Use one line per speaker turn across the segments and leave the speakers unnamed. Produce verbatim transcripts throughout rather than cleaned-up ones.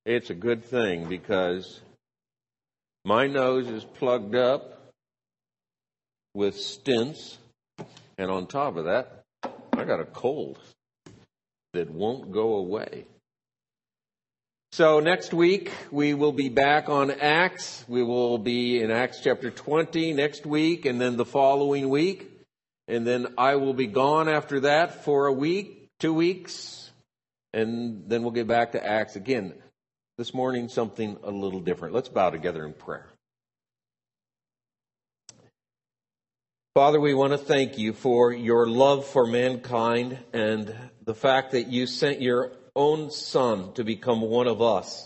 It's a good thing because my nose is plugged up with stents, and on top of that, I got a cold that won't go away. So next week, we will be back on Acts. We will be in Acts chapter twenty next week, and then the following week. And then I will be gone after that for a week, two weeks, and then we'll get back to Acts again. This morning, something a little different. Let's bow together in prayer. Father, we want to thank you for your love for mankind and the fact that you sent your own Son to become one of us.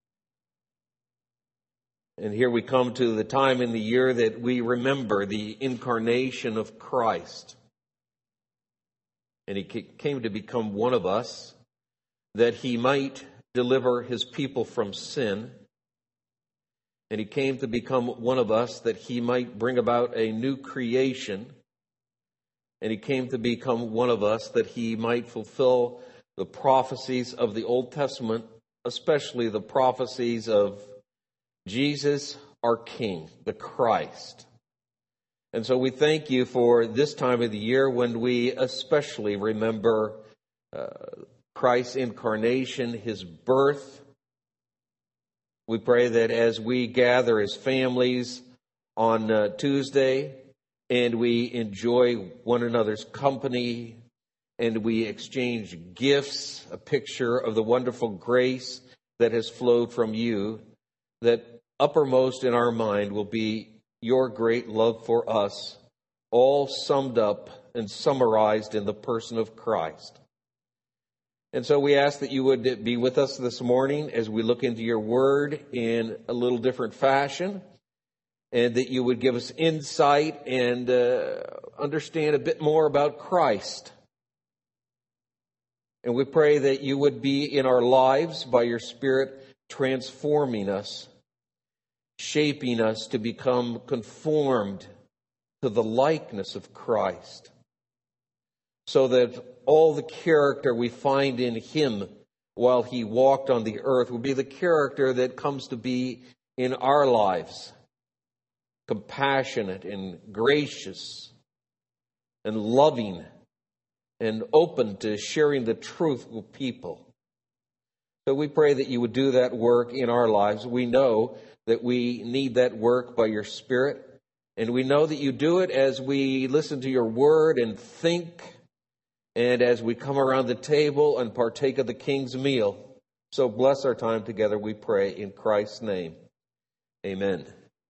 And here we come to the time in the year that we remember the incarnation of Christ. And he came to become one of us that he might deliver his people from sin. And he came to become one of us that he might bring about a new creation. And he came to become one of us that he might fulfill the prophecies of the Old Testament, especially the prophecies of Jesus, our King, the Christ. And so we thank you for this time of the year when we especially remember uh, Christ's incarnation, his birth. We pray that as we gather as families on uh, Tuesday and we enjoy one another's company and we exchange gifts, a picture of the wonderful grace that has flowed from you, that uppermost in our mind will be your great love for us, all summed up and summarized in the person of Christ. And so we ask that you would be with us this morning as we look into your word in a little different fashion, and that you would give us insight and uh, understand a bit more about Christ. And we pray that you would be in our lives by your Spirit transforming us, shaping us to become conformed to the likeness of Christ, so that all the character we find in him while he walked on the earth will be the character that comes to be in our lives, compassionate and gracious and loving and open to sharing the truth with people. So we pray that you would do that work in our lives. We know that we need that work by your Spirit, and we know that you do it as we listen to your word and think, and as we come around the table and partake of the King's meal. So bless our time together, we pray, in Christ's name. Amen.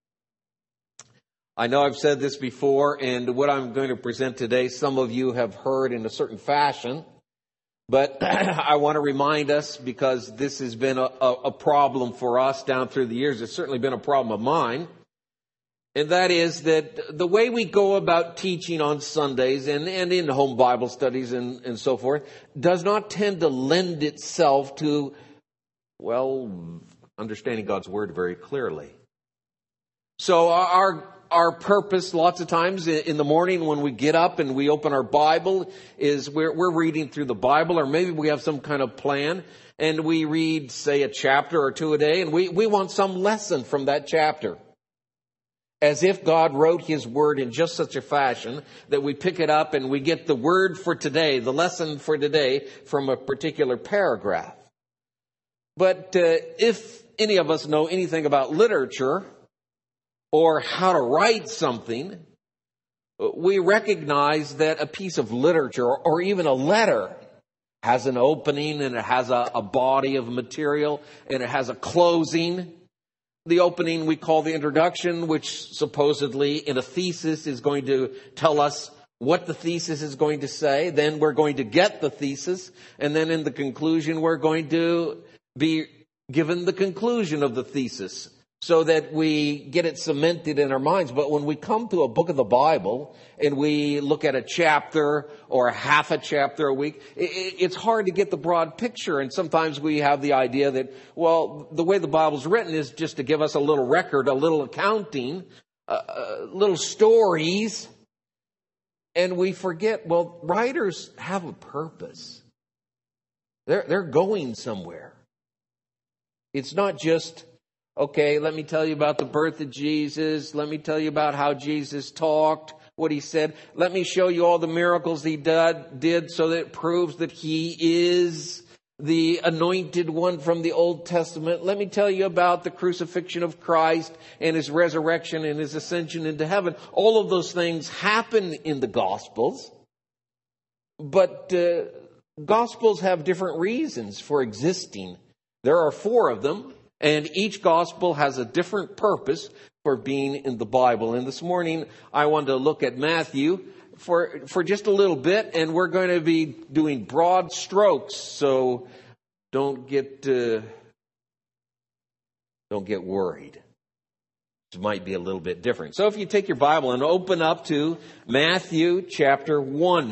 I know I've said this before, and what I'm going to present today, some of you have heard in a certain fashion, but I want to remind us, because this has been a, a, a problem for us down through the years. It's certainly been a problem of mine. And that is that the way we go about teaching on Sundays and, and in home Bible studies and, and so forth does not tend to lend itself to, well, understanding God's Word very clearly. So our our purpose lots of times in the morning when we get up and we open our Bible is we're, we're reading through the Bible, or maybe we have some kind of plan and we read, say, a chapter or two a day, and we, we want some lesson from that chapter. As if God wrote his word in just such a fashion that we pick it up and we get the word for today, the lesson for today, from a particular paragraph. But uh, if any of us know anything about literature or how to write something, we recognize that a piece of literature or even a letter has an opening, and it has a, a body of material, and it has a closing. The opening we call the introduction, which supposedly in a thesis is going to tell us what the thesis is going to say. Then we're going to get the thesis. And then in the conclusion, we're going to be given the conclusion of the thesis so that we get it cemented in our minds. But when we come to a book of the Bible and we look at a chapter or half a chapter a week, it's hard to get the broad picture. And sometimes we have the idea that, well, the way the Bible's written is just to give us a little record, a little accounting, uh, uh, little stories. And we forget, well, writers have a purpose. They're, they're going somewhere. It's not just, okay, let me tell you about the birth of Jesus. Let me tell you about how Jesus talked, what he said. Let me show you all the miracles he did, did so that it proves that he is the anointed one from the Old Testament. Let me tell you about the crucifixion of Christ and his resurrection and his ascension into heaven. All of those things happen in the Gospels. But uh, Gospels have different reasons for existing. There are four of them, and each Gospel has a different purpose for being in the Bible. And this morning, I wanted to look at Matthew for for just a little bit, and we're going to be doing broad strokes, so don't get uh, don't get worried. It might be a little bit different. So if you take your Bible and open up to Matthew chapter one.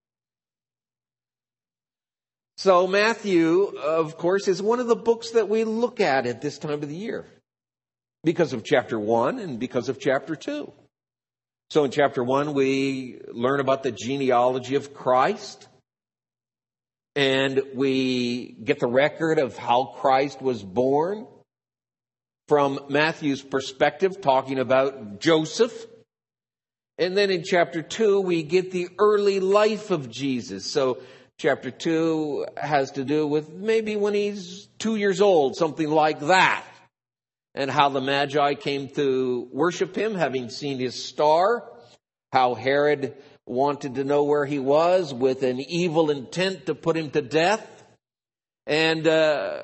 So Matthew, of course, is one of the books that we look at at this time of the year because of chapter one and because of chapter two. So in chapter one, we learn about the genealogy of Christ, and we get the record of how Christ was born from Matthew's perspective, talking about Joseph. And then in chapter two, we get the early life of Jesus. So chapter two has to do with maybe when he's two years old, something like that. And how the Magi came to worship him, having seen his star. How Herod wanted to know where he was with an evil intent to put him to death. And uh,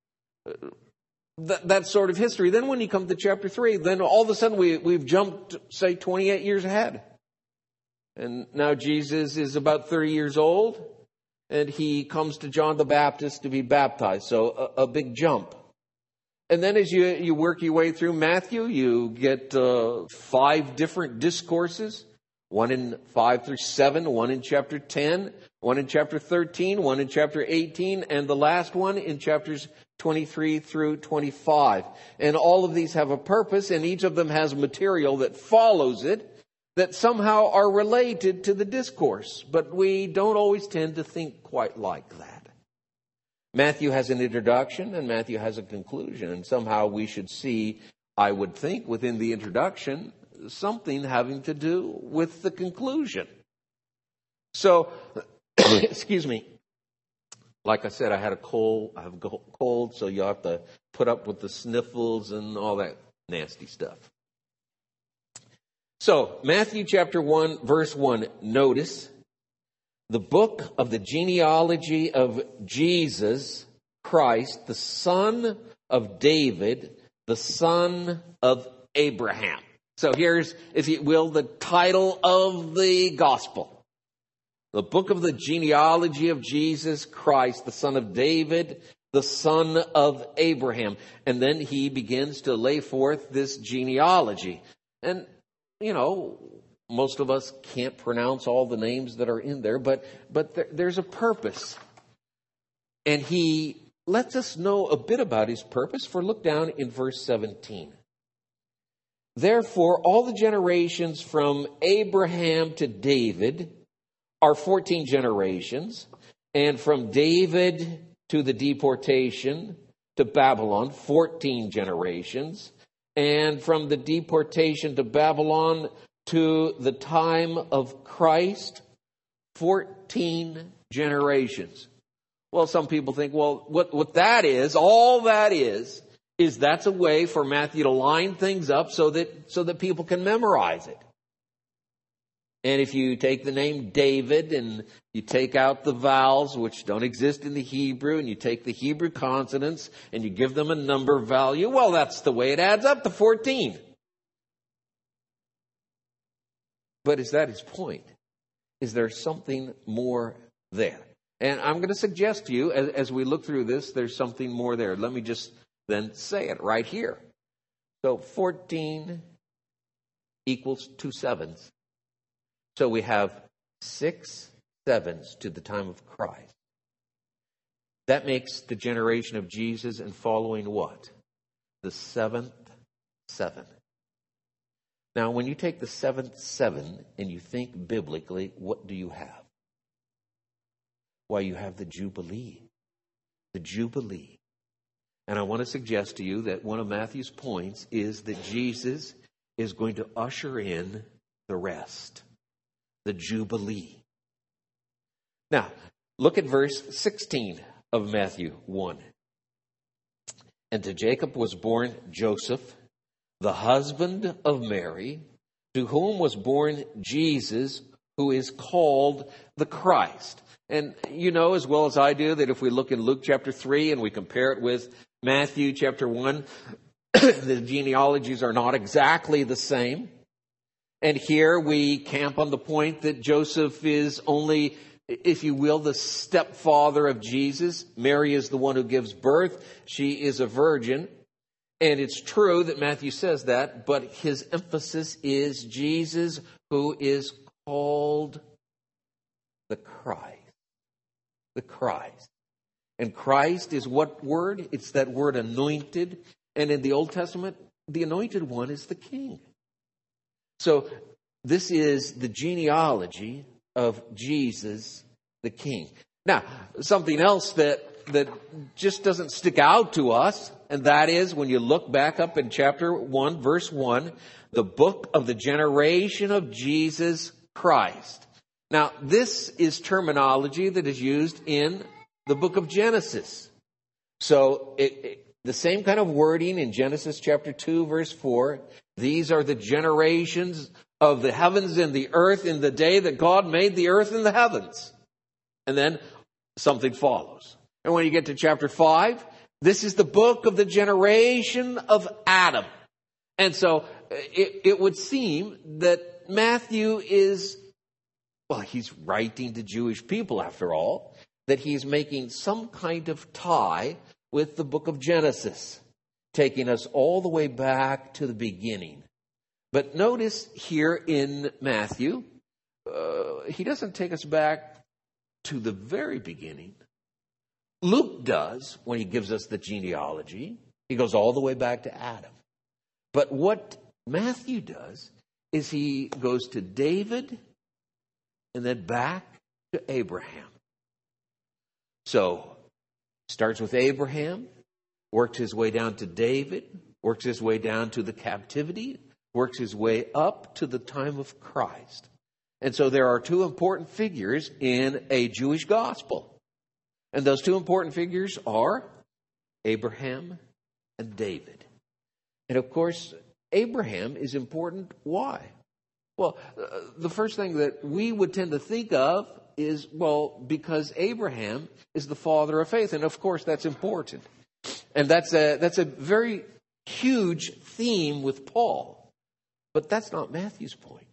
th- that sort of history. Then when you come to chapter three, then all of a sudden we, we've jumped, say, twenty-eight years ahead. And now Jesus is about thirty years old. And he comes to John the Baptist to be baptized. So a, a big jump. And then as you, you work your way through Matthew, you get uh, five different discourses. One in five through seven, one in chapter ten, one in chapter thirteen, one in chapter eighteen, and the last one in chapters twenty-three through twenty-five. And all of these have a purpose, and each of them has material that follows it that somehow are related to the discourse. But we don't always tend to think quite like that. Matthew has an introduction and Matthew has a conclusion. And somehow we should see, I would think, within the introduction, something having to do with the conclusion. So, excuse me. Like I said, I had a cold. I have a cold, so you have to put up with the sniffles and all that nasty stuff. So, Matthew chapter one, verse one, notice the book of the genealogy of Jesus Christ, the son of David, the son of Abraham. So here's, if you will, the title of the gospel. The book of the genealogy of Jesus Christ, the son of David, the son of Abraham. And then he begins to lay forth this genealogy. And, you know, most of us can't pronounce all the names that are in there, but but there, there's a purpose. And he lets us know a bit about his purpose, for look down in verse seventeen. Therefore, all the generations from Abraham to David are fourteen generations, and from David to the deportation to Babylon, fourteen generations, and from the deportation to Babylon to the time of Christ, fourteen generations. Well, some people think, well, what, what that is, all that is, is that's a way for Matthew to line things up so that, so that people can memorize it. And if you take the name David and you take out the vowels, which don't exist in the Hebrew, and you take the Hebrew consonants and you give them a number value, well, that's the way it adds up to fourteen. But is that his point? Is there something more there? And I'm going to suggest to you, as, as we look through this, there's something more there. Let me just then say it right here. So fourteen equals two sevens. So we have six sevens to the time of Christ. That makes the generation of Jesus and following what? The seventh seven. Now, when you take the seventh seven and you think biblically, what do you have? Why, you have the Jubilee. The Jubilee. And I want to suggest to you that one of Matthew's points is that Jesus is going to usher in the rest, the Jubilee. Now, look at verse sixteen of Matthew one. And to Jacob was born Joseph, the husband of Mary, to whom was born Jesus, who is called the Christ. And you know as well as I do that if we look in Luke chapter three and we compare it with Matthew chapter one, the genealogies are not exactly the same. And here we camp on the point that Joseph is only, if you will, the stepfather of Jesus. Mary is the one who gives birth. She is a virgin. And it's true that Matthew says that, but his emphasis is Jesus, who is called the Christ. The Christ. And Christ is what word? It's that word anointed. And in the Old Testament, the anointed one is the king. So this is the genealogy of Jesus, the king. Now, something else that, that just doesn't stick out to us, and that is when you look back up in chapter one, verse one, the book of the generation of Jesus Christ. Now, this is terminology that is used in the book of Genesis. So it, it, the same kind of wording in Genesis chapter two, verse four. These are the generations of the heavens and the earth in the day that God made the earth and the heavens. And then something follows. And when you get to chapter five, this is the book of the generation of Adam. And so it, it would seem that Matthew is, well, he's writing to Jewish people after all, that he's making some kind of tie with the book of Genesis, taking us all the way back to the beginning. But notice here in Matthew, uh, he doesn't take us back to the very beginning. Luke does when he gives us the genealogy. He goes all the way back to Adam. But what Matthew does is he goes to David and then back to Abraham. So, starts with Abraham, works his way down to David, works his way down to the captivity, works his way up to the time of Christ. And so there are two important figures in a Jewish gospel. And those two important figures are Abraham and David. And of course, Abraham is important. Why? Well, uh, the first thing that we would tend to think of is, well, because Abraham is the father of faith. And of course, that's important. And that's a, that's a very huge theme with Paul. But that's not Matthew's point.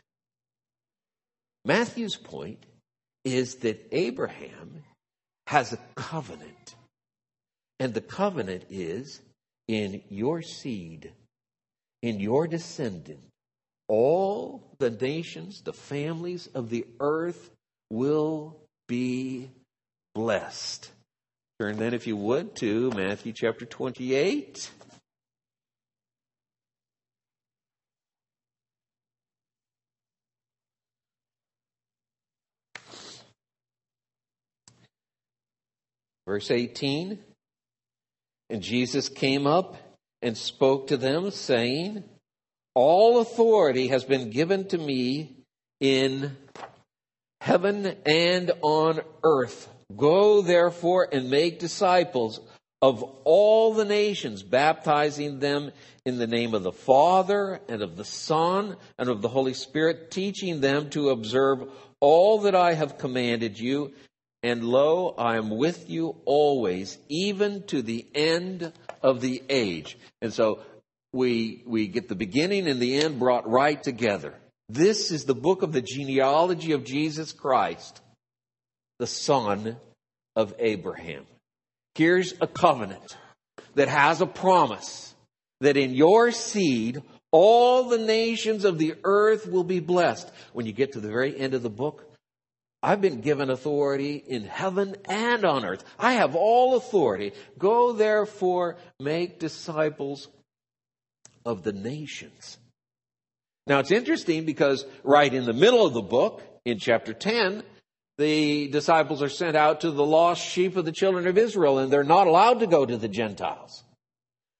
Matthew's point is that Abraham has a covenant. And the covenant is, in your seed, in your descendant, all the nations, the families of the earth will be blessed. Turn then, if you would, to Matthew chapter twenty-eight. Verse eighteen, and Jesus came up and spoke to them, saying, all authority has been given to me in heaven and on earth. Go therefore and make disciples of all the nations, baptizing them in the name of the Father and of the Son and of the Holy Spirit, teaching them to observe all that I have commanded you. And lo, I am with you always, even to the end of the age. And so we we get the beginning and the end brought right together. This is the book of the genealogy of Jesus Christ, the son of Abraham. Here's a covenant that has a promise that in your seed, all the nations of the earth will be blessed. When you get to the very end of the book, I've been given authority in heaven and on earth. I have all authority. Go therefore, make disciples of the nations. Now it's interesting because right in the middle of the book, in chapter ten, the disciples are sent out to the lost sheep of the children of Israel, and they're not allowed to go to the Gentiles.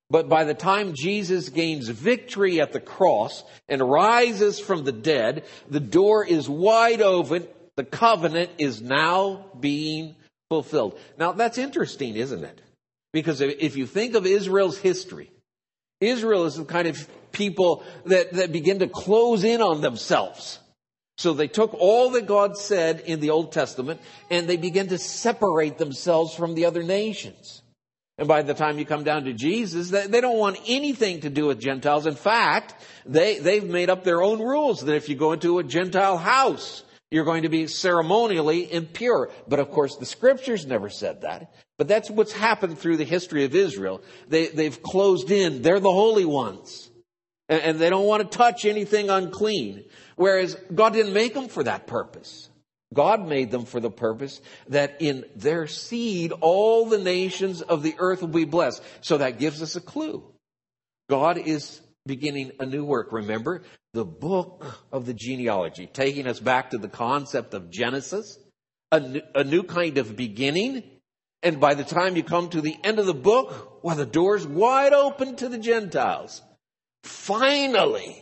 But by the time Jesus gains victory at the cross and rises from the dead, the door is wide open. The covenant is now being fulfilled. Now, that's interesting, isn't it? Because if you think of Israel's history, Israel is the kind of people that, that begin to close in on themselves. So they took all that God said in the Old Testament and they began to separate themselves from the other nations. And by the time you come down to Jesus, they, they don't want anything to do with Gentiles. In fact, they, they've made up their own rules that if you go into a Gentile house, you're going to be ceremonially impure. But of course, the scriptures never said that. But that's what's happened through the history of Israel. They, they've closed in. They're the holy ones. And, and they don't want to touch anything unclean. Whereas God didn't make them for that purpose. God made them for the purpose that in their seed, all the nations of the earth will be blessed. So that gives us a clue. God is beginning a new work. Remember, the book of the genealogy, taking us back to the concept of Genesis, a new, a new kind of beginning. And by the time you come to the end of the book, well, the door's wide open to the Gentiles. Finally,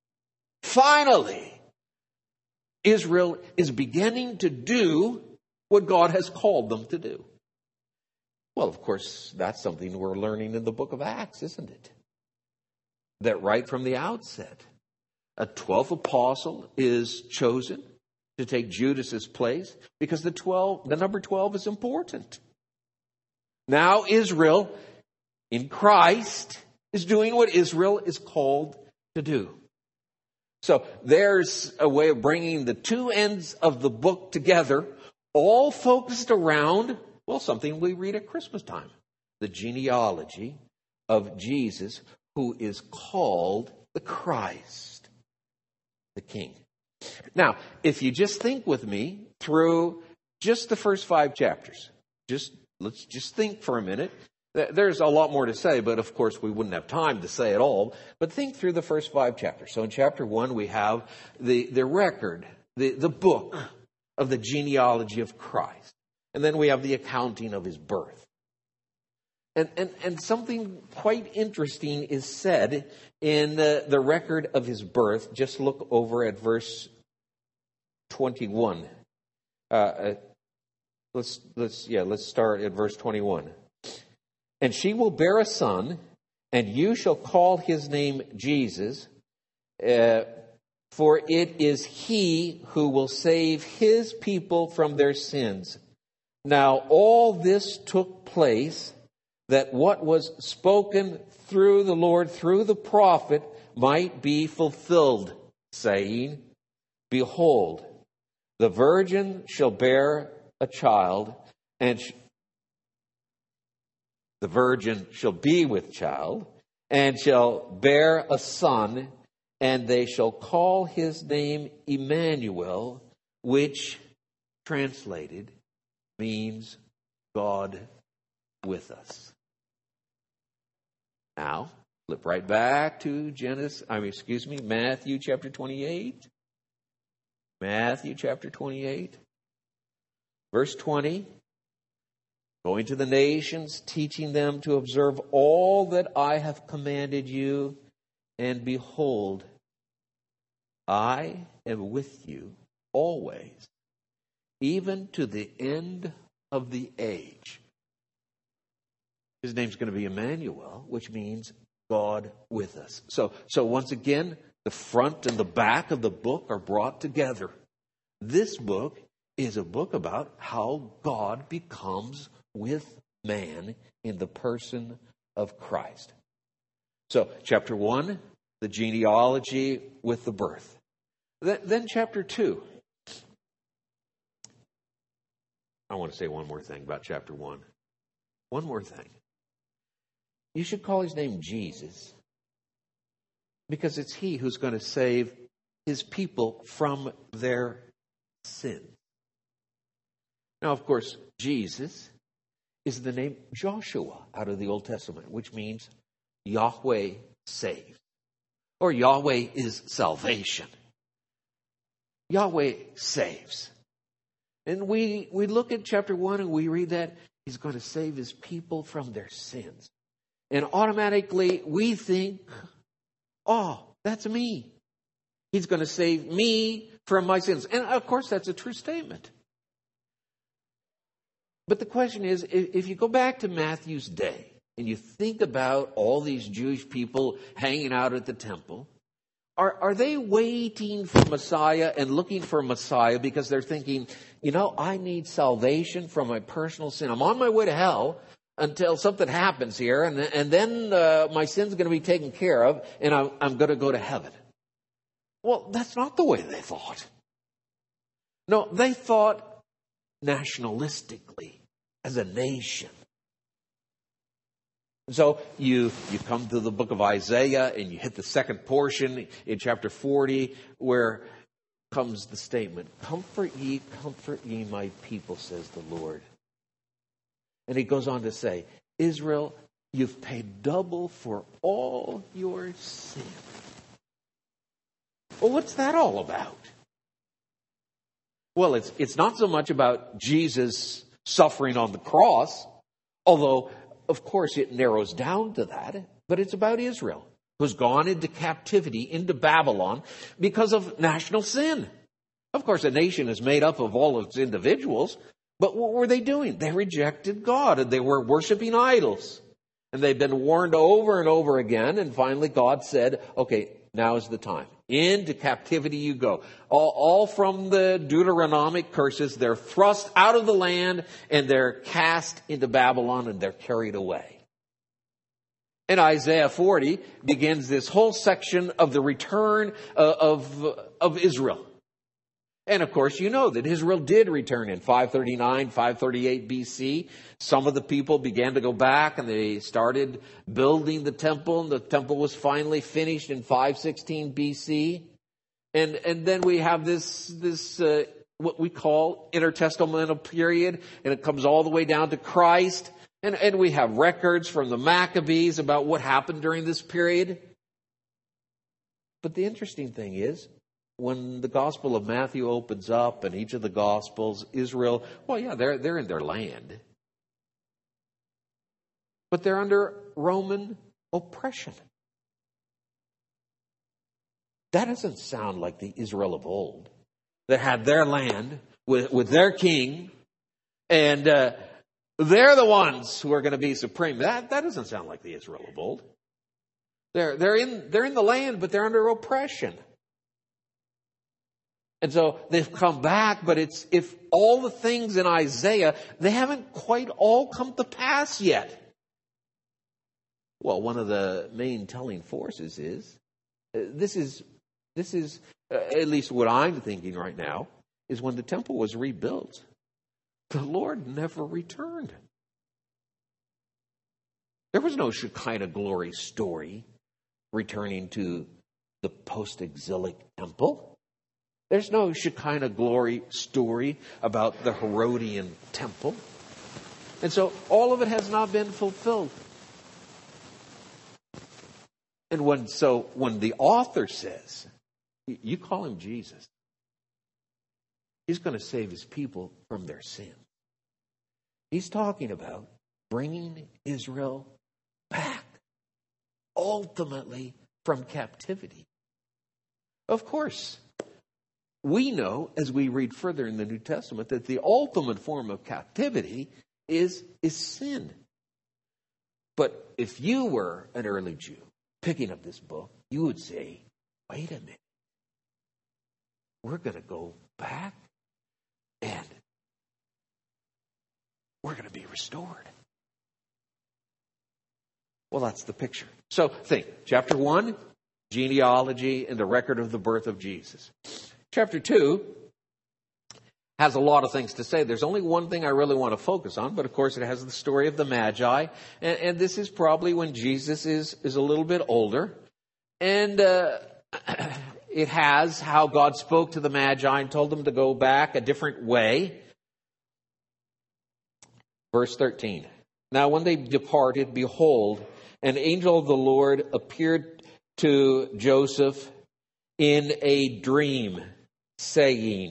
finally, Israel is beginning to do what God has called them to do. Well, of course, that's something we're learning in the book of Acts, isn't it? That right from the outset, a twelfth apostle is chosen to take Judas's place because the twelve, the number twelve is important. Now Israel in Christ is doing what Israel is called to do. So there's a way of bringing the two ends of the book together, all focused around, well, something we read at Christmas time, the genealogy of Jesus, who is called the Christ, the King. Now, if you just think with me through just the first five chapters, just let's just think for a minute. There's a lot more to say, but of course we wouldn't have time to say it all. But think through the first five chapters. So in chapter one, we have the, the record, the, the book of the genealogy of Christ. And then we have the accounting of his birth. And, and, and something quite interesting is said in the, the record of his birth. Just look over at verse twenty-one. Uh, let's, let's, yeah, let's start at verse twenty-one. And she will bear a son, and you shall call his name Jesus, uh, for it is he who will save his people from their sins. Now, all this took place that what was spoken through the Lord, through the prophet, might be fulfilled, saying, Behold, the virgin shall bear a child, and sh- the virgin shall be with child, and shall bear a son, and they shall call his name Emmanuel, which, translated, means God with us. Now, flip right back to Genesis, I mean, excuse me, Matthew chapter twenty-eight. Matthew chapter twenty-eight, verse twenty. Going to the nations, teaching them to observe all that I have commanded you. And behold, I am with you always, even to the end of the age. His name's going to be Emmanuel, which means God with us. So, so once again, the front and the back of the book are brought together. This book is a book about how God becomes with man in the person of Christ. So, chapter one, the genealogy with the birth. Then, then chapter two. I want to say one more thing about chapter one. One more thing. You should call his name Jesus, because it's he who's going to save his people from their sin. Now, of course, Jesus is the name Joshua out of the Old Testament, which means Yahweh saves, or Yahweh is salvation. Yahweh saves. And we, we look at chapter one and we read that he's going to save his people from their sins. And automatically we think, oh, that's me. He's going to save me from my sins. And of course, that's a true statement. But the question is, if you go back to Matthew's day and you think about all these Jewish people hanging out at the temple, are, are they waiting for Messiah and looking for Messiah because they're thinking, you know, I need salvation from my personal sin. I'm on my way to hell until something happens here, and, and then uh, my sin's going to be taken care of, and I'm, I'm going to go to heaven. Well, that's not the way they thought. No, they thought nationalistically, as a nation. So you, you come to the book of Isaiah and you hit the second portion in chapter forty where comes the statement, "Comfort ye, comfort ye my people, says the Lord." And he goes on to say, Israel, you've paid double for all your sin. Well, what's that all about? Well, it's it's not so much about Jesus suffering on the cross, although, of course, it narrows down to that, but it's about Israel, who's gone into captivity, into Babylon, because of national sin. Of course, a nation is made up of all of its individuals, but what were they doing? They rejected God, and they were worshiping idols. And they've been warned over and over again, and finally God said, okay, now is the time. Into captivity you go. All, all from the Deuteronomic curses, they're thrust out of the land and they're cast into Babylon and they're carried away. And Isaiah forty begins this whole section of the return uh, of, of Israel. And of course, you know that Israel did return in five thirty-nine, five thirty-eight B C. Some of the people began to go back and they started building the temple. And the temple was finally finished in five sixteen B C. And, and then we have this, this, uh, what we call intertestamental period. And it comes all the way down to Christ. And, and we have records from the Maccabees about what happened during this period. But the interesting thing is, when the Gospel of Matthew opens up and each of the Gospels, Israel, well, yeah, they're, they're in their land. But they're under Roman oppression. That doesn't sound like the Israel of old that had their land with, with their king, and uh, they're the ones who are going to be supreme. That, that doesn't sound like the Israel of old. They're, they're, in, they're in the land, but they're under oppression. And so they've come back, but it's if all the things in Isaiah, they haven't quite all come to pass yet. Well, one of the main telling forces is, uh, this is, this is uh, at least what I'm thinking right now, is when the temple was rebuilt, the Lord never returned. There was no Shekinah glory story returning to the post-exilic temple. There's no Shekinah glory story about the Herodian temple. And so all of it has not been fulfilled. And when so when the author says, you call him Jesus, he's going to save his people from their sin. He's talking about bringing Israel back, ultimately from captivity. Of course, we know, as we read further in the New Testament, that the ultimate form of captivity is, is sin. But if you were an early Jew picking up this book, you would say, wait a minute. We're going to go back and we're going to be restored. Well, that's the picture. So think, chapter one, genealogy and the record of the birth of Jesus. Chapter two has a lot of things to say. There's only one thing I really want to focus on, but of course it has the story of the Magi. And, and this is probably when Jesus is, is a little bit older. And uh, it has how God spoke to the Magi and told them to go back a different way. Verse thirteen. Now when they departed, behold, an angel of the Lord appeared to Joseph in a dream, saying,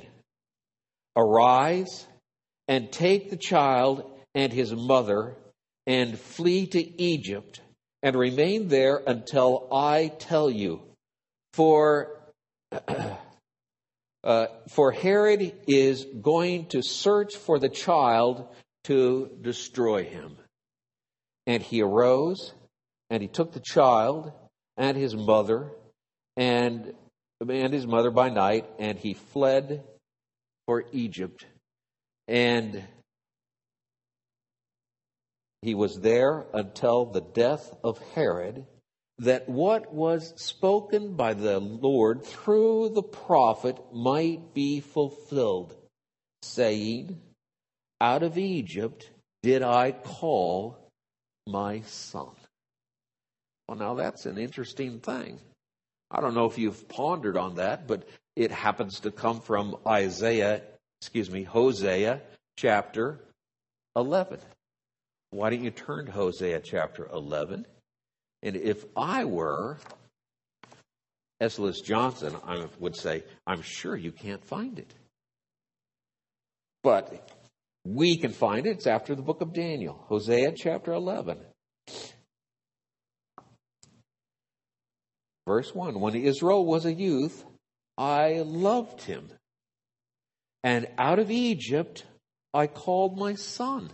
arise and take the child and his mother and flee to Egypt and remain there until I tell you. For uh, for Herod is going to search for the child to destroy him. And he arose, and he took the child and his mother, and, and his mother by night, and he fled for Egypt. And he was there until the death of Herod, that what was spoken by the Lord through the prophet might be fulfilled, saying, out of Egypt did I call my son. Well, now that's an interesting thing. I don't know if you've pondered on that, but it happens to come from Isaiah, excuse me, Hosea chapter eleven. Why don't you turn to Hosea chapter eleven? And if I were Esliss Johnson, I would say, I'm sure you can't find it. But we can find it. It's after the book of Daniel. Hosea chapter eleven. Verse one. When Israel was a youth, I loved him. And out of Egypt, I called my son.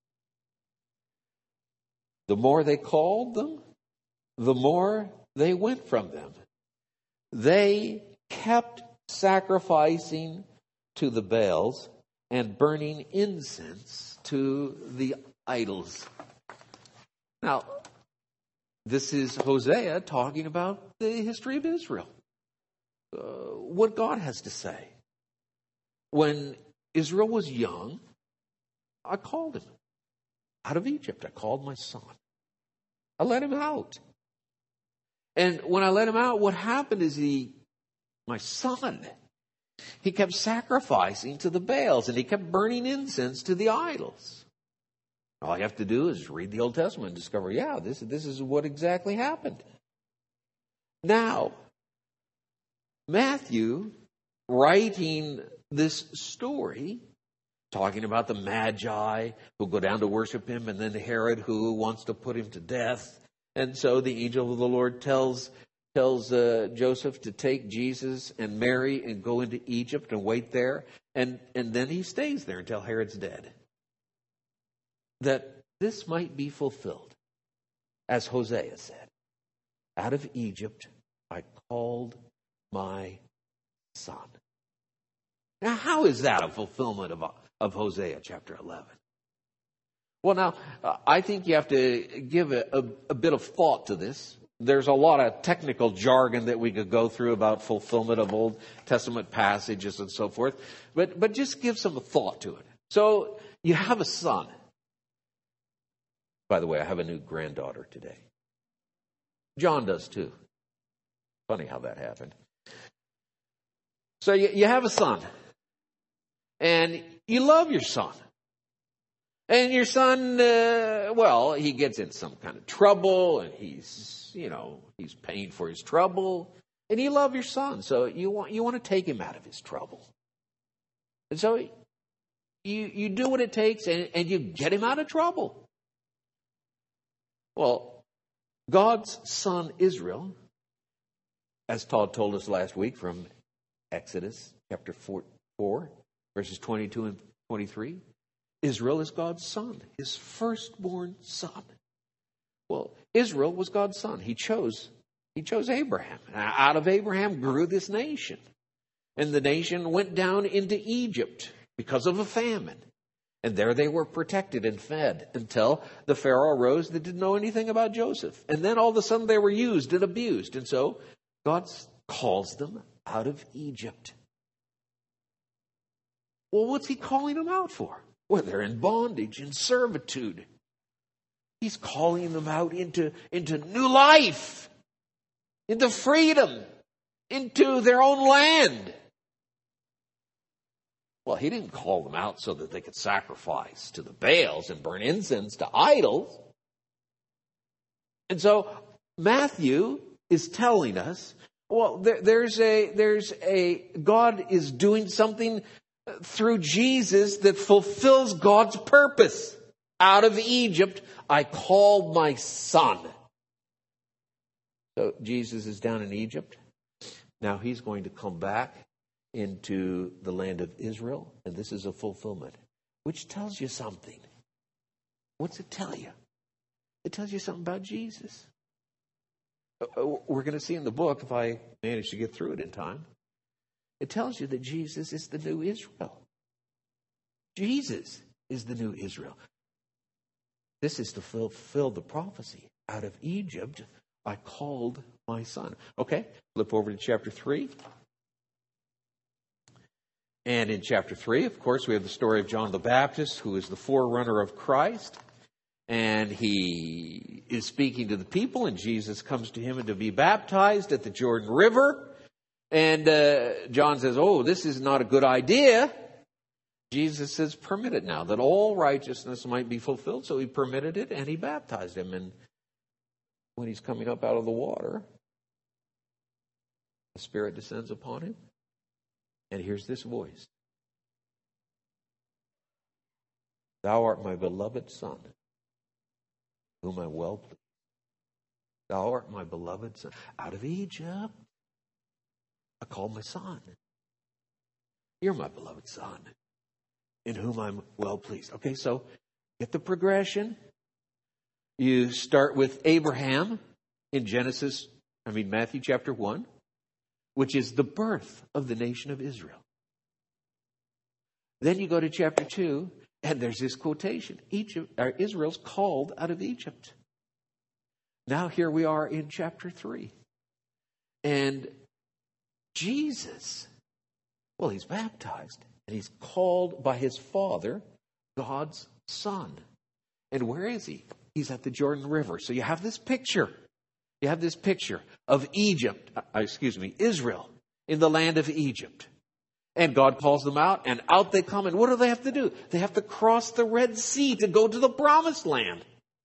The more they called them, the more they went from them. They kept sacrificing to the Baals and burning incense to the idols. Now, this is Hosea talking about the history of Israel. Uh, what God has to say. When Israel was young, I called him out of Egypt. I called my son. I let him out. And when I let him out, what happened is he, my son, he kept sacrificing to the Baals and he kept burning incense to the idols. All you have to do is read the Old Testament and discover, yeah, this, this is what exactly happened. Now, Matthew, writing this story, talking about the Magi who go down to worship him, and then Herod who wants to put him to death. And so the angel of the Lord tells tells uh, Joseph to take Jesus and Mary and go into Egypt and wait there. And, and then he stays there until Herod's dead. That this might be fulfilled, as Hosea said. Out of Egypt I called my son. Now, how is that a fulfillment of, of Hosea chapter eleven? Well, now, uh, I think you have to give a, a, a bit of thought to this. There's a lot of technical jargon that we could go through about fulfillment of Old Testament passages and so forth. But, but just give some thought to it. So, you have a son. By the way, I have a new granddaughter today. John does too. Funny how that happened. So, you, you have a son. And you love your son. And your son, uh, well, he gets in some kind of trouble, and he's, you know, he's paying for his trouble. And you love your son, so you want you want to take him out of his trouble. And so you you do what it takes, and, and you get him out of trouble. Well, God's son Israel, as Todd told us last week from Exodus chapter four, four verses twenty-two and twenty-three, Israel is God's son, his firstborn son. Well, Israel was God's son. He chose, he chose Abraham. Out of Abraham grew this nation. And the nation went down into Egypt because of a famine. And there they were protected and fed until the Pharaoh arose that didn't know anything about Joseph. And then all of a sudden they were used and abused. And so God calls them out of Egypt. Well, what's he calling them out for? Well, they're in bondage, in servitude. He's calling them out into, into new life, into freedom, into their own land. Well, he didn't call them out so that they could sacrifice to the Baals and burn incense to idols. And so Matthew is telling us, well, there, there's a, there's a, God is doing something through Jesus that fulfills God's purpose. Out of Egypt, I called my son. So Jesus is down in Egypt. Now he's going to come back into the land of Israel, and this is a fulfillment, which tells you something. What's it tell you? It tells you something about Jesus. We're going to see in the book, if I manage to get through it in time, it tells you that Jesus is the new Israel. Jesus is the new Israel. This is to fulfill the prophecy. Out of Egypt, I called my son. Okay, flip over to chapter three. And in chapter three, of course, we have the story of John the Baptist, who is the forerunner of Christ. And he is speaking to the people, and Jesus comes to him to be baptized at the Jordan River. And uh, John says, oh, this is not a good idea. Jesus says, permit it now, that all righteousness might be fulfilled. So he permitted it, and he baptized him. And when he's coming up out of the water, the Spirit descends upon him. And here's this voice. Thou art my beloved Son, whom I well please. Thou art my beloved Son. Out of Egypt, I call my son. You're my beloved Son, in whom I'm well pleased. Okay, so get the progression. You start with Abraham in Genesis, I mean Matthew chapter one, which is the birth of the nation of Israel. Then you go to chapter two, and there's this quotation. Egypt, or Israel's called out of Egypt. Now here we are in chapter three. And Jesus, well, he's baptized, and he's called by his Father, God's Son. And where is he? He's at the Jordan River. So you have this picture. You have this picture of Egypt, uh, excuse me, Israel in the land of Egypt. And God calls them out, and out they come. And what do they have to do? They have to cross the Red Sea to go to the promised land.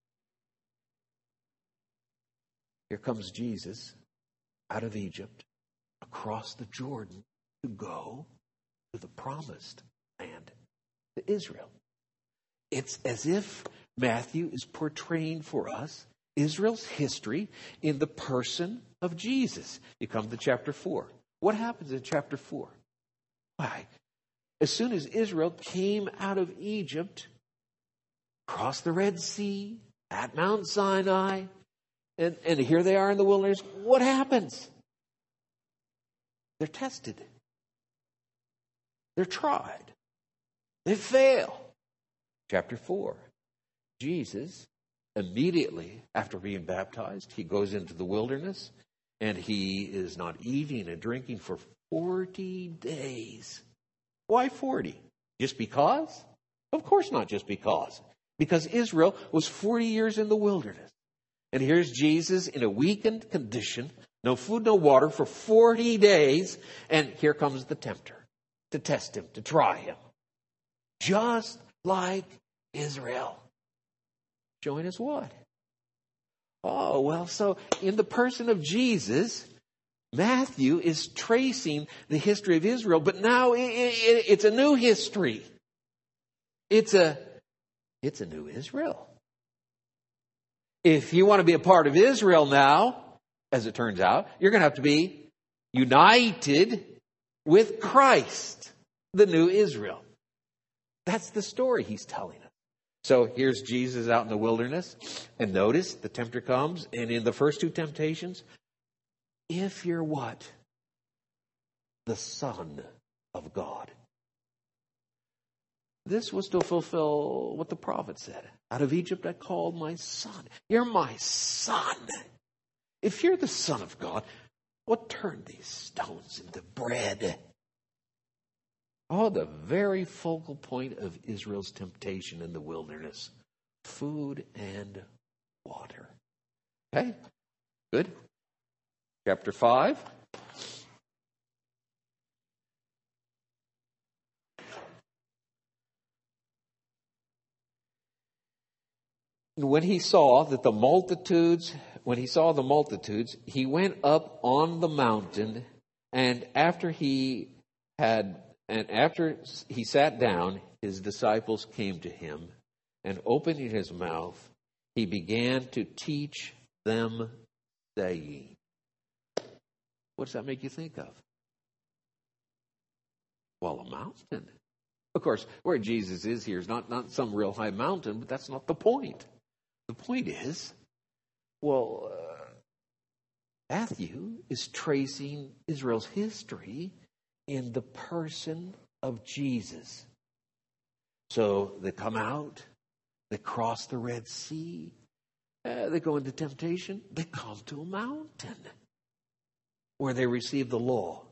Here comes Jesus out of Egypt, across the Jordan, to go to the promised land, to Israel. It's as if Matthew is portraying for us Israel's history in the person of Jesus. You come to chapter four. What happens in chapter four? Why? As soon as Israel came out of Egypt, crossed the Red Sea, at Mount Sinai, and, and here they are in the wilderness, what happens? They're tested. They're tried. They fail. Chapter four. Jesus, immediately after being baptized, he goes into the wilderness, and he is not eating and drinking for forty days. Why forty? Just because? Of course not just because. Because Israel was forty years in the wilderness. And here's Jesus in a weakened condition, no food, no water for forty days. And here comes the tempter to test him, to try him. Just like Israel. Showing us what? Oh, well, so in the person of Jesus, Matthew is tracing the history of Israel, but now it, it, it's a new history. It's a, it's a new Israel. If you want to be a part of Israel now, as it turns out, you're going to have to be united with Christ, the new Israel. That's the story he's telling us. So here's Jesus out in the wilderness. And notice the tempter comes. And in the first two temptations, if you're what? The Son of God. This was to fulfill what the prophet said. Out of Egypt I called my son. You're my son. If you're the Son of God, what turned these stones into bread? Oh, the very focal point of Israel's temptation in the wilderness. Food and water. Okay, good. Chapter five. When he saw that the multitudes, when he saw the multitudes, he went up on the mountain, and after he had And after he sat down, his disciples came to him, and opening his mouth, he began to teach them, saying. What does that make you think of? Well, a mountain. Of course, where Jesus is here is not, not some real high mountain, but that's not the point. The point is, well, uh, Matthew is tracing Israel's history in the person of Jesus. So they come out, they cross the Red Sea, uh, they go into temptation, they come to a mountain where they receive the law.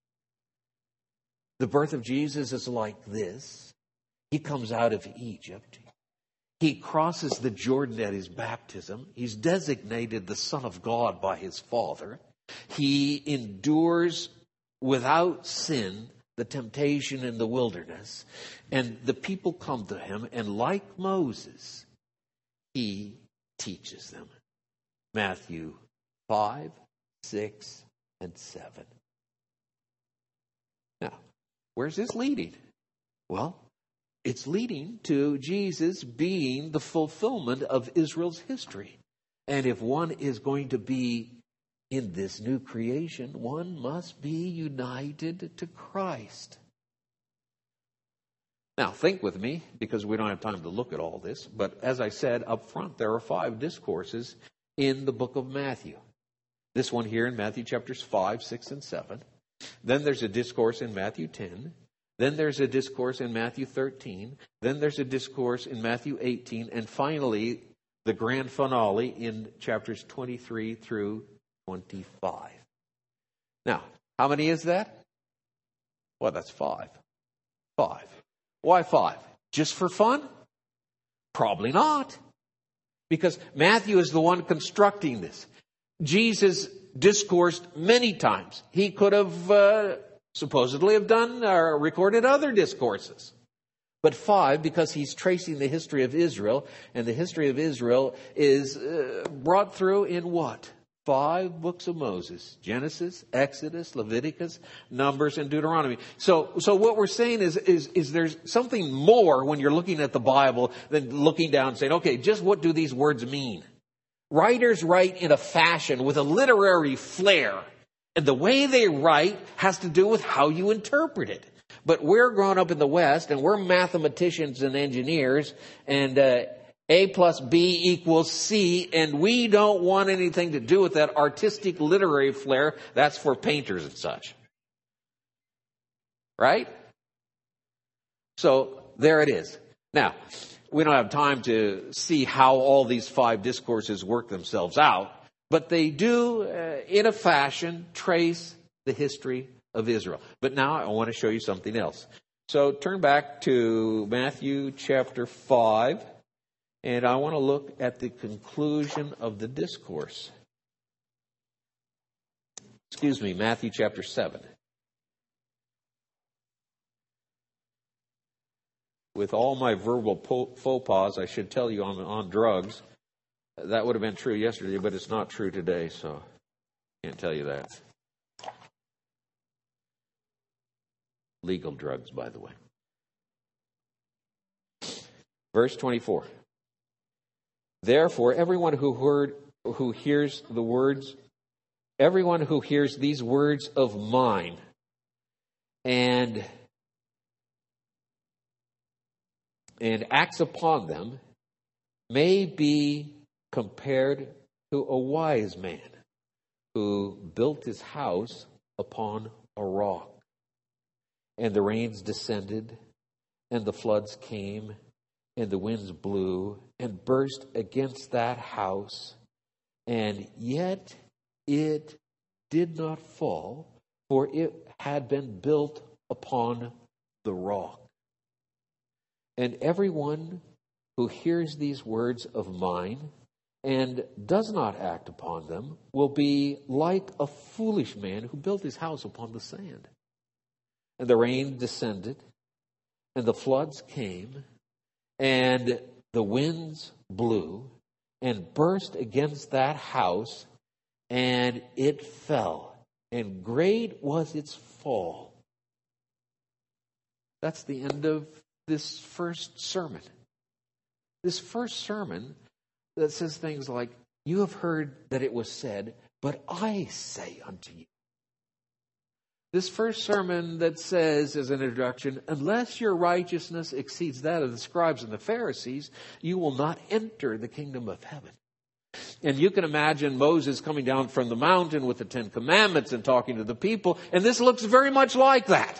The birth of Jesus is like this. He comes out of Egypt. He crosses the Jordan at his baptism. He's designated the Son of God by his Father. He endures without sin the temptation in the wilderness. And the people come to him, and like Moses, he teaches them. Matthew five, six, and seven. Now, where's this leading? Well, it's leading to Jesus being the fulfillment of Israel's history. And if one is going to be in this new creation, one must be united to Christ. Now, think with me, because we don't have time to look at all this. But as I said up front, there are five discourses in the book of Matthew. This one here in Matthew chapters five, six, and seven. Then there's a discourse in Matthew ten. Then there's a discourse in Matthew thirteen. Then there's a discourse in Matthew eighteen. And finally, the grand finale in chapters twenty-three through twenty-five. Now, how many is that? Well, that's five. Five. Why five? Just for fun? Probably not. Because Matthew is the one constructing this. Jesus discoursed many times. He could have uh, supposedly have done or recorded other discourses. But five, because he's tracing the history of Israel, and the history of Israel is uh, brought through in what? Five books of Moses: Genesis, Exodus, Leviticus, Numbers, and Deuteronomy. So, so what we're saying is, is, is there's something more when you're looking at the Bible than looking down and saying, okay, just what do these words mean? Writers write in a fashion with a literary flair. And the way they write has to do with how you interpret it. But we're growing up in the West, and we're mathematicians and engineers, and uh, A plus B equals C, and we don't want anything to do with that artistic literary flair. That's for painters and such. Right? So there it is. Now, we don't have time to see how all these five discourses work themselves out, but they do, uh, in a fashion, trace the history of Israel. But now I want to show you something else. So turn back to Matthew chapter five, and I want to look at the conclusion of the discourse. Excuse me, Matthew chapter seven. With all my verbal faux pas, I should tell you I'm on drugs. That would have been true yesterday, but it's not true today, so I can't tell you that. Legal drugs, by the way. Verse twenty-four. Therefore, everyone who heard, who hears the words, everyone who hears these words of mine and and acts upon them may be compared to a wise man who built his house upon a rock. And the rains descended, and the floods came, and the winds blew and burst against that house, and yet it did not fall, for it had been built upon the rock. And everyone who hears these words of mine and does not act upon them will be like a foolish man who built his house upon the sand. And the rain descended, and the floods came, and the winds blew and burst against that house, and it fell, and great was its fall. That's the end of this first sermon. This first sermon that says things like, you have heard that it was said, but I say unto you. This first sermon that says as an introduction, unless your righteousness exceeds that of the scribes and the Pharisees, you will not enter the kingdom of heaven. And you can imagine Moses coming down from the mountain with the Ten Commandments and talking to the people. And this looks very much like that.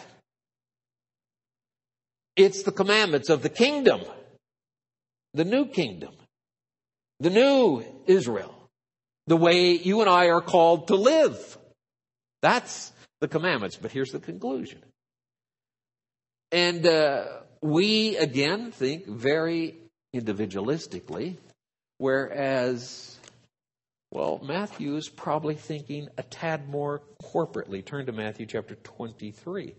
It's the commandments of the kingdom, the new kingdom, the new Israel, the way you and I are called to live. That's the commandments. But here's the conclusion. And uh, we, again, think very individualistically, whereas, well, Matthew is probably thinking a tad more corporately. Turn to Matthew chapter twenty-three.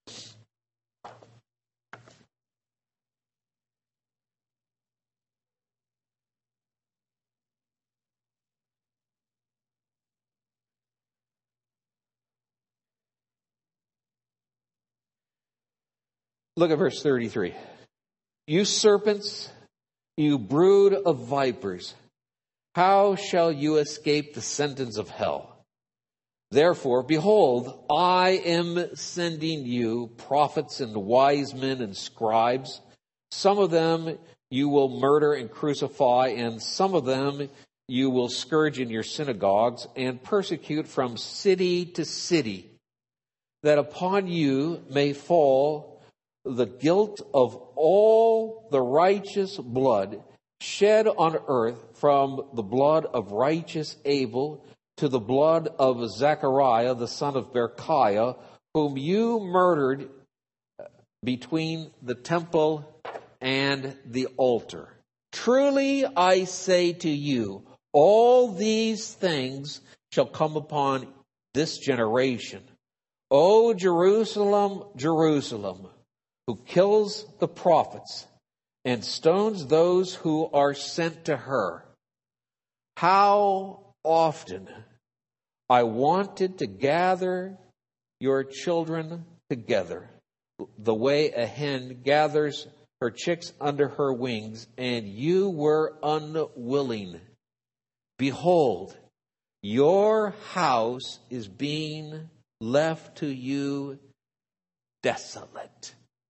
Look at verse thirty-three. You serpents, you brood of vipers, how shall you escape the sentence of hell? Therefore, behold, I am sending you prophets and wise men and scribes. Some of them you will murder and crucify, and some of them you will scourge in your synagogues and persecute from city to city, that upon you may fall the guilt of all the righteous blood shed on earth, from the blood of righteous Abel to the blood of Zechariah, the son of Berechiah, whom you murdered between the temple and the altar. Truly I say to you, all these things shall come upon this generation. O Jerusalem, Jerusalem, who kills the prophets and stones those who are sent to her. How often I wanted to gather your children together, the way a hen gathers her chicks under her wings, and you were unwilling. Behold, your house is being left to you desolate.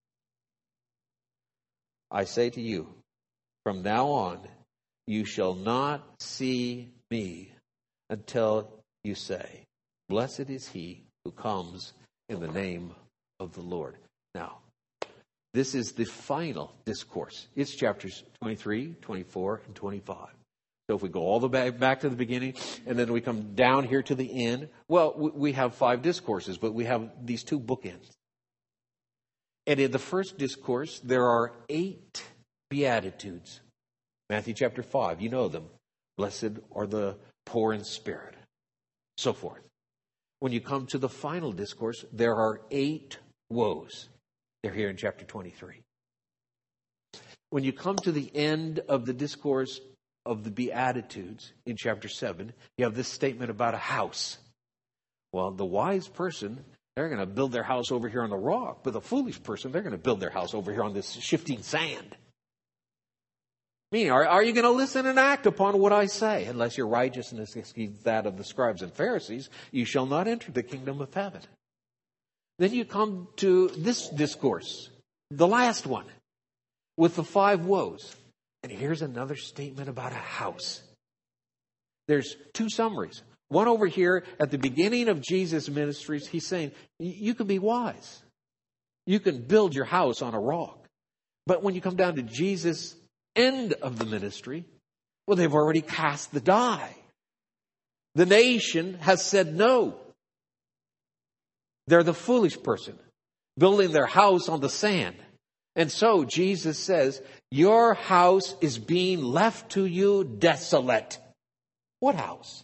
I say to you, from now on, you shall not see me until you say, blessed is he who comes in the name of the Lord. Now, this is the final discourse. It's chapters twenty-three, twenty-four, and twenty-five. So if we go all the way back to the beginning, and then we come down here to the end, well, we have five discourses, but we have these two bookends. And in the first discourse, there are eight Beatitudes. Matthew chapter five, you know them. Blessed are the poor in spirit. So forth. When you come to the final discourse, there are eight woes. They're here in chapter twenty-three. When you come to the end of the discourse of the Beatitudes in chapter seven, you have this statement about a house. Well, the wise person, they're going to build their house over here on the rock. But the foolish person, they're going to build their house over here on this shifting sand. Meaning, are, are you going to listen and act upon what I say? Unless your righteousness exceeds that of the scribes and Pharisees, you shall not enter the kingdom of heaven. Then you come to this discourse, the last one, with the five woes. And here's another statement about a house. There's two summaries. One over here at the beginning of Jesus' ministries, he's saying, you can be wise. You can build your house on a rock. But when you come down to Jesus' end of the ministry, well, they've already cast the die. The nation has said no. They're the foolish person, building their house on the sand. And so Jesus says, your house is being left to you desolate. What house?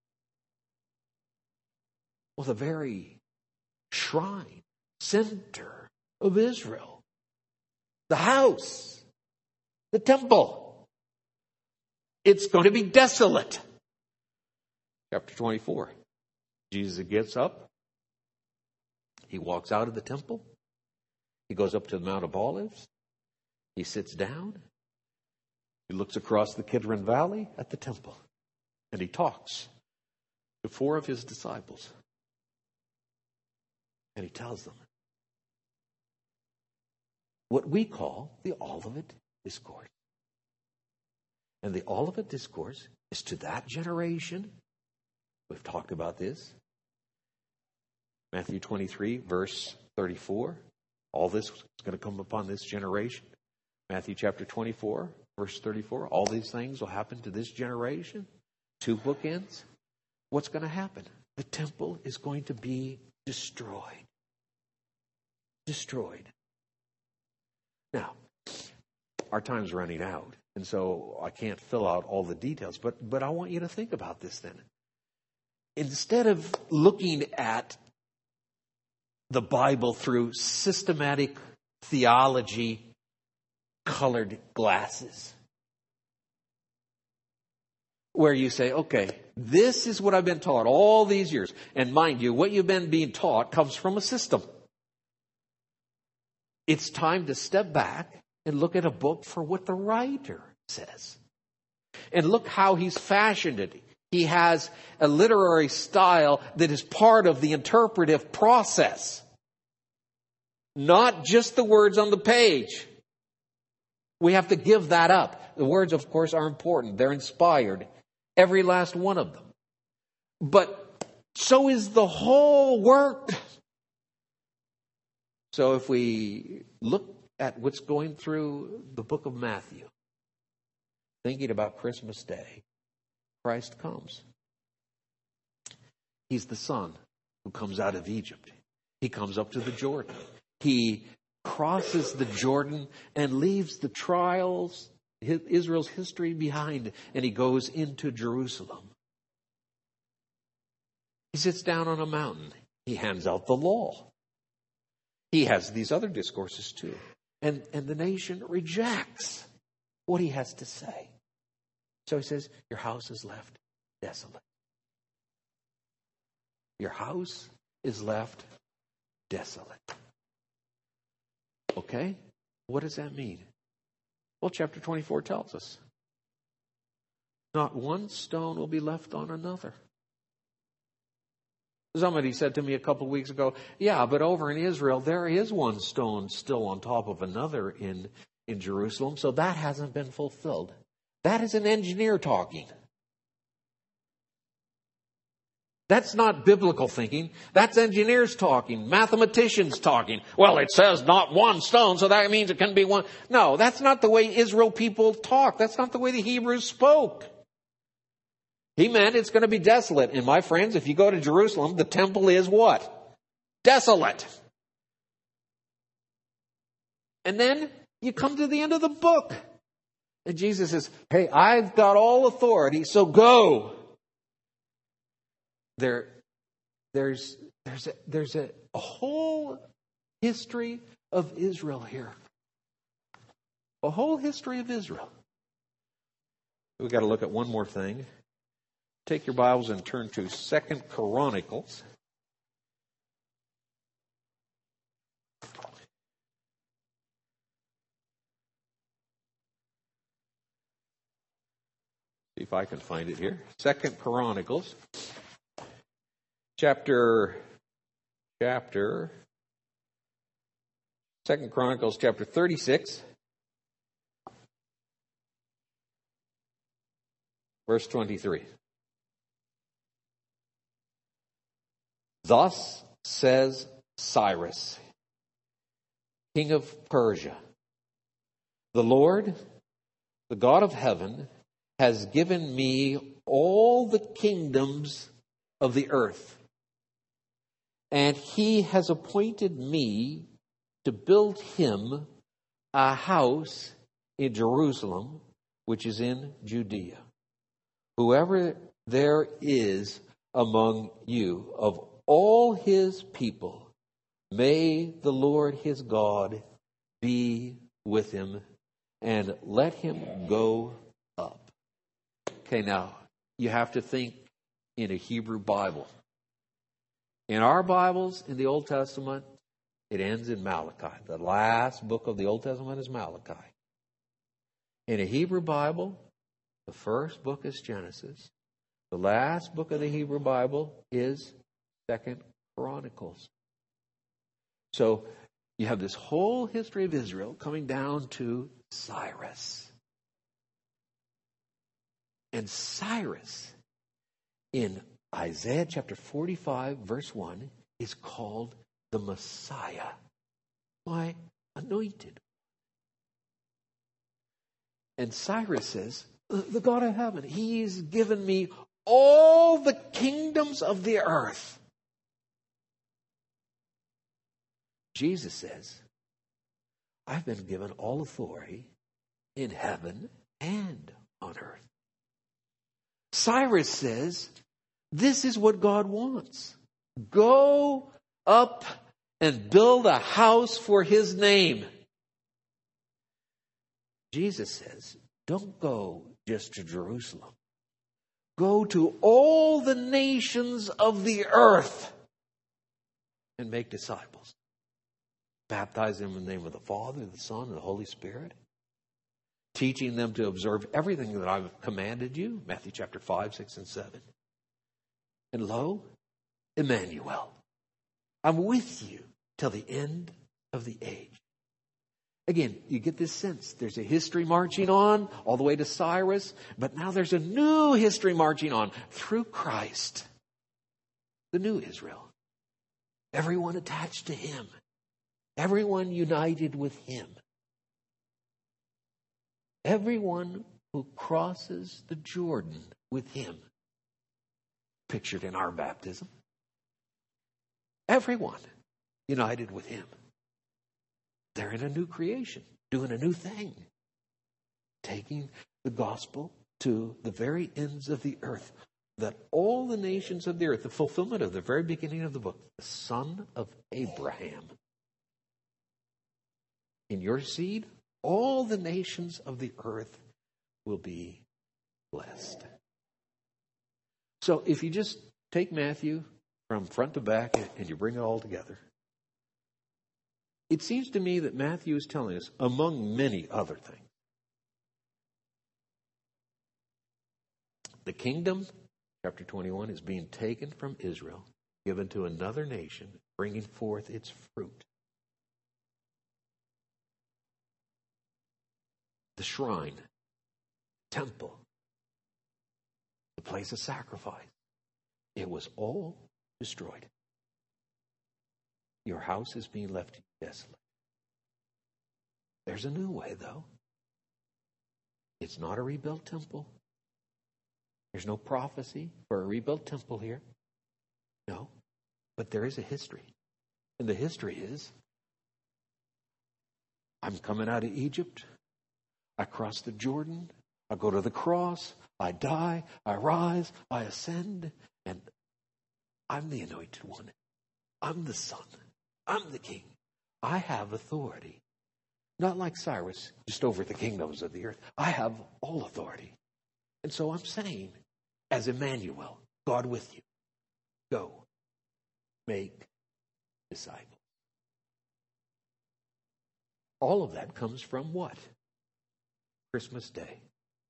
Well, the very shrine, center of Israel. The house. The temple. It's going to be desolate. Chapter twenty-four. Jesus gets up. He walks out of the temple. He goes up to the Mount of Olives. He sits down. He looks across the Kidron Valley at the temple. And he talks to four of his disciples. And he tells them what we call the Olivet Discourse. And the Olivet Discourse is to that generation. We've talked about this. Matthew twenty-three, verse thirty-four. All this is going to come upon this generation. Matthew chapter twenty-four, verse thirty-four. All these things will happen to this generation. Two bookends. What's going to happen? The temple is going to be destroyed. Destroyed. Now, our time's running out, and so I can't fill out all the details, but, but I want you to think about this then. Instead of looking at the Bible through systematic theology colored glasses, where you say, okay, this is what I've been taught all these years. And mind you, what you've been being taught comes from a system. It's time to step back and look at a book for what the writer says. And look how he's fashioned it. He has a literary style that is part of the interpretive process. Not just the words on the page. We have to give that up. The words, of course, are important. They're inspired. Every last one of them. But so is the whole work. So if we look at what's going through the book of Matthew, thinking about Christmas Day, Christ comes. He's the Son who comes out of Egypt. He comes up to the Jordan. He crosses the Jordan and leaves the trials, Israel's history behind, and he goes into Jerusalem. He sits down on a mountain. He hands out the law. He has these other discourses too. And, and the nation rejects what he has to say. So he says, your house is left desolate. Your house is left desolate. Okay? What does that mean? Well, chapter twenty-four tells us. Not one stone will be left on another. Somebody said to me a couple of weeks ago, yeah, but over in Israel, there is one stone still on top of another in, in Jerusalem, so that hasn't been fulfilled. That is an engineer talking. That's not biblical thinking. That's engineers talking, mathematicians talking. Well, it says not one stone, so that means it can be one. No, that's not the way Israel people talk. That's not the way the Hebrews spoke. He meant it's going to be desolate. And my friends, if you go to Jerusalem, the temple is what? Desolate. And then you come to the end of the book. And Jesus says, hey, I've got all authority, so go. There, there's, there's, a, there's a, a whole history of Israel here. A whole history of Israel. We've got to look at one more thing. Take your Bibles and turn to Second Chronicles. See if I can find it here. Second Chronicles, chapter, chapter, Second Chronicles, chapter thirty-six, verse twenty-three. Thus says Cyrus, king of Persia, the Lord, the God of heaven, has given me all the kingdoms of the earth, and he has appointed me to build him a house in Jerusalem, which is in Judea. Whoever there is among you of all his people, may the Lord his God be with him, and let him go up. Okay, now, you have to think in a Hebrew Bible. In our Bibles, in the Old Testament, it ends in Malachi. The last book of the Old Testament is Malachi. In a Hebrew Bible, the first book is Genesis. The last book of the Hebrew Bible is Second Chronicles. So you have this whole history of Israel coming down to Cyrus. And Cyrus, in Isaiah chapter forty-five, verse one, is called the Messiah, my anointed. And Cyrus says, the God of heaven, He's given me all the kingdoms of the earth. Jesus says, I've been given all authority in heaven and on earth. Cyrus says, this is what God wants. Go up and build a house for His name. Jesus says, don't go just to Jerusalem. Go to all the nations of the earth and make disciples. Baptize them in the name of the Father, the Son, and the Holy Spirit. Teaching them to observe everything that I've commanded you. Matthew chapter five, six, and seven. And lo, Emmanuel, I'm with you till the end of the age. Again, you get this sense. There's a history marching on all the way to Cyrus, but now there's a new history marching on through Christ. The new Israel. Everyone attached to Him. Everyone united with Him. Everyone who crosses the Jordan with Him. Pictured in our baptism. Everyone united with Him. They're in a new creation, doing a new thing. Taking the gospel to the very ends of the earth. That all the nations of the earth, the fulfillment of the very beginning of the book, the son of Abraham. In your seed, all the nations of the earth will be blessed. So if you just take Matthew from front to back and you bring it all together, it seems to me that Matthew is telling us, among many other things, the kingdom, chapter twenty-one, is being taken from Israel, given to another nation, bringing forth its fruit. The shrine, temple, the place of sacrifice, it was all destroyed. Your house is being left desolate. There's a new way, though. It's not a rebuilt temple. There's no prophecy for a rebuilt temple here. No. But there is a history. And the history is, I'm coming out of Egypt. I cross the Jordan. I go to the cross. I die. I rise. I ascend. And I'm the anointed one. I'm the son. I'm the king. I have authority. Not like Cyrus, just over the kingdoms of the earth. I have all authority. And so I'm saying, as Emmanuel, God with you, go, make disciples. All of that comes from what? Christmas Day.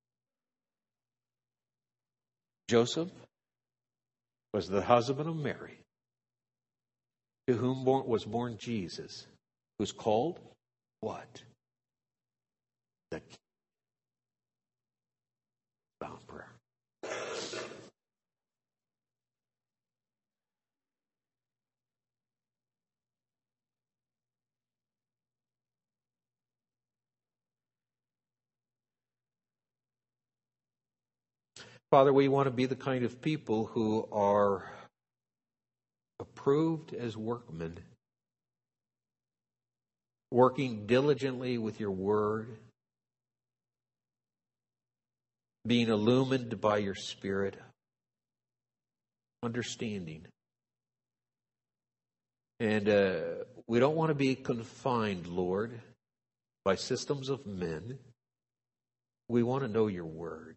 Joseph was the husband of Mary, to whom born, was born Jesus, who's called what? The King. Bow in prayer. Father, we want to be the kind of people who are approved as workmen, working diligently with your word, being illumined by your Spirit, understanding. And uh, we don't want to be confined, Lord, by systems of men. We want to know your word.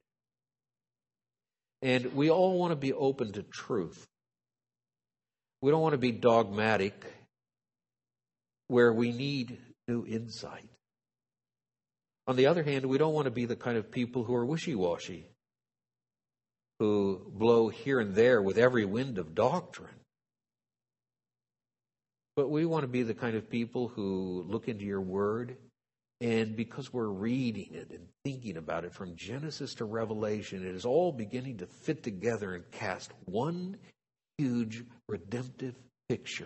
And we all want to be open to truth. We don't want to be dogmatic where we need new insight. On the other hand, we don't want to be the kind of people who are wishy-washy, who blow here and there with every wind of doctrine. But we want to be the kind of people who look into your word, and because we're reading it and thinking about it from Genesis to Revelation, it is all beginning to fit together and cast one huge redemptive picture.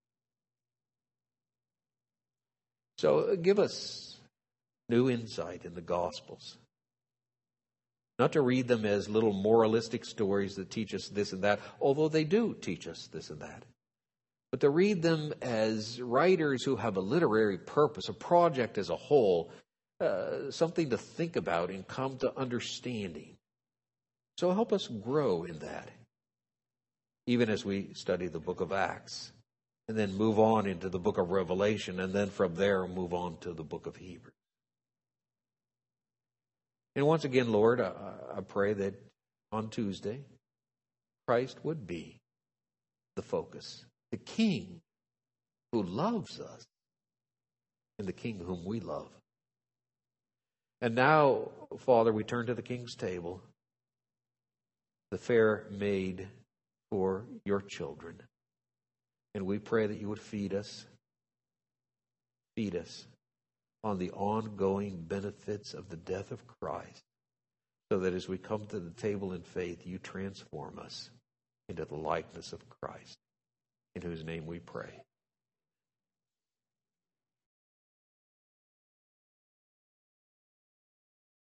So give us new insight in the Gospels. Not to read them as little moralistic stories that teach us this and that, although they do teach us this and that. But to read them as writers who have a literary purpose, a project as a whole, uh, something to think about and come to understanding. So help us grow in that, even as we study the book of Acts, and then move on into the book of Revelation, and then from there move on to the book of Hebrews. And once again, Lord, I, I pray that on Tuesday, Christ would be the focus. The King who loves us and the King whom we love. And now, Father, we turn to the King's table, the fare made for your children. And we pray that you would feed us, feed us on the ongoing benefits of the death of Christ, so that as we come to the table in faith, you transform us into the likeness of Christ. In whose name we pray.